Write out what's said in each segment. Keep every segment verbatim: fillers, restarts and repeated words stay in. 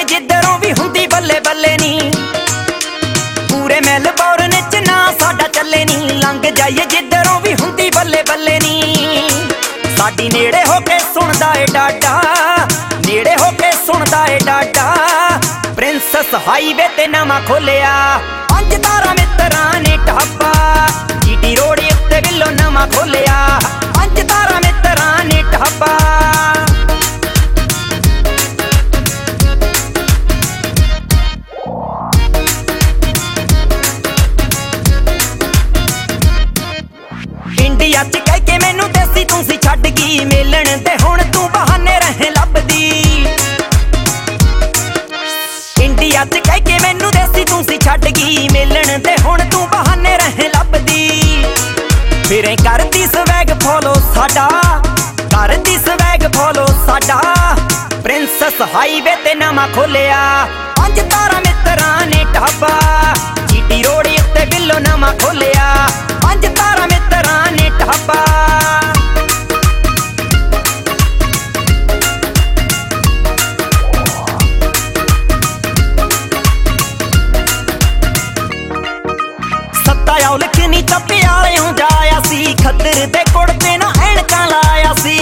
ਜਾਈਏ ਜਿੱਧਰੋਂ ਵੀ ਹੁੰਦੀ ਬੱਲੇ ਬੱਲੇ ਨੀ। ਪੂਰੇ ਮੈਲਬੌਰਨ ਚ ਨਾ ਸਾਡਾ ਚੱਲੇ ਨੀ। ਲੰਘ ਜਾਈਏ ਜਿੱਧਰੋਂ ਵੀ ਹੁੰਦੀ ਬੱਲੇ ਬੱਲੇ ਨੀ। ਸਾਡੀ ਨੇੜੇ ਹੋ ਕੇ ਸੁਣਦਾ ਏ ਡਾਡਾ, ਨੇੜੇ ਹੋ ਕੇ ਸੁਣਦਾ ਏ ਡਾਡਾ। ਪ੍ਰਿੰਸਸ ਹਾਈਵੇ ਤੇ ਨਵਾਂ ਖੋਲਿਆ ਪੰਜ ਤਾਰਾ ਮਿੱਤਰਾਂ ਨੇ ਢਾਬਾ। ਜੀਟੀ ਰੋਡ ਉੱਤੇ ਵਿਲੋ ਨਵਾਂ ਖੋਲਿਆ ਪੰਜ ਤਾਰਾ ਮਿੱਤਰਾਂ ਨੇ ਢਾਬਾ। ਇੰਡੀਆ ਚ ਕਹਿ ਕੇ ਮੈਨੂੰ ਦੇਸੀ ਤੂੰ ਸੀ ਛੱਡ ਗਈ। ਮਿਲਣ ਤੇ ਹੁਣ ਤੂੰ ਬਹਾਨੇ ਰਹੇ ਲੱਭਦੀ। ਇੰਡੀਆ ਚ ਕਹਿ ਕੇ ਮੈਨੂੰ ਦੇਸੀ ਤੂੰ ਸੀ ਛੱਡ ਗਈ। ਮਿਲਣ ਤੇ ਹੁਣ ਤੂੰ ਬਹਾਨੇ ਰਹੇ ਲੱਭਦੀ। ਫਿਰੇ ਕਰਦੀ ਸਵੈਗ ਫੋਲੋ ਸਾਡਾ, ਕਰਦੀ ਸਵੈਗ ਫੋਲੋ ਸਾਡਾ। ਪ੍ਰਿੰਸਸ ਹਾਈਵੇ ਤੇ ਨਵਾਂ ਖੋਲਿਆ ਪੰਜ ਤਾਰਾ ਮਿੱਤਰਾਂ ਨੇ ਢਾਬਾ। ਜੀਟੀ ਰੋਡ ਉੱਤੇ ਵਿਲੋ ਨਵਾਂ ਖੋਲਿਆ ਪੰਜ ਤਾਰਾ ਮਿੱਤਰਾਂ ਨੇ ਢਾਬਾ। ਸੱਤਾ ਔਲਖ ਨੀ ਤਪਿਆਲਿਓਂ ਜਾਇਆ ਸੀ। ਖੱਦਰ ਦੇ ਕੁੜਤੇ ਨਾ ਐਨਕਾਂ ਲਾਇਆ ਸੀ।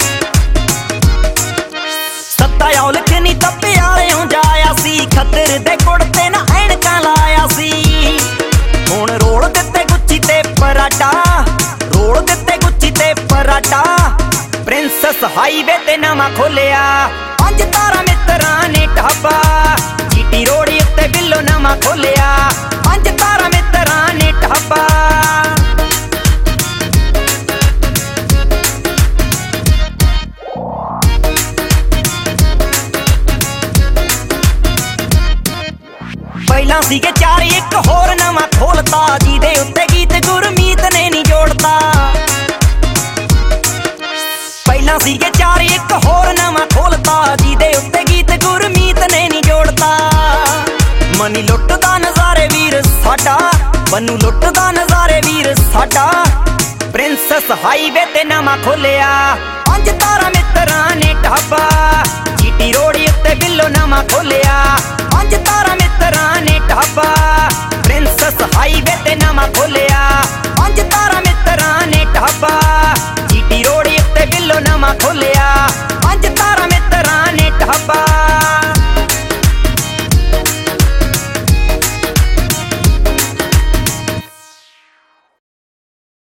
ਸੱਤਾ ਔਲਖ ਨੀ ਤਪਿਆਲਿਓਂ ਜਾਇਆ ਸੀ। ਖੱਦਰ ਦੇ ਕੁੜਤੇ ਨਾ ਐਨਕਾਂ ਲਾਇਆ ਸੀ। ਹੁਣ ਰੋਲ ਦਿੱਤੇ ਗੁੱਚੀ ਤੇ ਪਰਾਟਾ, ਰੋਲ ਦਿੱਤੇ ਗੁੱਚੀ ਤੇ ਪਰਾਟਾ। ਪ੍ਰਿੰਸਸ ਹਾਈਵੇ ਤੇ ਨਵਾਂ ਖੋਲਿਆ ਪੰਜ ਤਾਰਾ ਮਿੱਤਰਾਂ ਨੇ ਢਾਬਾ। ਜੀਟੀ ਰੋਡ ਉੱਤੇ ਵਿਲੋ ਨਵਾਂ ਖੋਲਿਆ ਪੰਜ ਤਾਰਾ ਮਿੱਤਰਾਂ ਨੇ ਢਾਬਾ। ਪਹਿਲਾਂ ਸੀਗੇ ਚਾਰ ਇੱਕ ਹੋਰ ਨਵਾਂ ਖੋਲਤਾ। ਜਿਹਦੇ ਉੱਤੇ ਗੀਤ ਗੁਰਮੀਤ ਨੇ ਨੀ ਜੋੜਤਾ। ਪਹਿਲਾਂ ਸੀਗੇ ਚਾਰ ਇੱਕ ਹੋਰ ਨਵਾਂ ਖੋਲਤਾ। ਜਿਹਦੇ ਉੱਤੇ ਗੀਤ ਗੁਰਮੀਤ ਨੇ ਨੀ ਜੋੜਤਾ। ਮਨੀ ਲੁੱਟਦਾ ਨਜ਼ਾਰੇ ਵੀਰ ਸਾਡਾ, ਮਨੂੰ ਲੁੱਟਦਾ ਨਜ਼ਾਰੇ ਵੀਰ ਸਾਡਾ। ਪ੍ਰਿੰਸਸ ਹਾਈਵੇ ਤੇ ਨਵਾਂ ਖੋਲਿਆ ਪੰਜ ਤਾਰਾ ਮਿੱਤਰਾਂ ਨੇ ਢਾਬਾ। ਜੀਟੀ ਰੋਡ ਉੱਤੇ ਵਿਲੋ ਨਵਾਂ ਖੋਲਿਆ ਪੰਜ ਤਾਰਾ ਮਿੱਤਰਾਂ ਨੇ ਢਾਬਾ। ਪ੍ਰਿੰਸਸ ਹਾਈਵੇ ਤੇ ਨਵਾਂ ਖੋਲਿਆ ਪੰਜ ਤਾਰਾ ਮਿੱਤਰਾਂ ਨੇ ਢਾਬਾ। ਜੀਟੀ ਰੋਡ ਉੱਤੇ ਵਿਲੋ ਨਵਾਂ ਖੋਲਿਆ ਪੰਜ ਤਾਰਾ ਮਿੱਤਰਾਂ ਨੇ ਢਾਬਾ।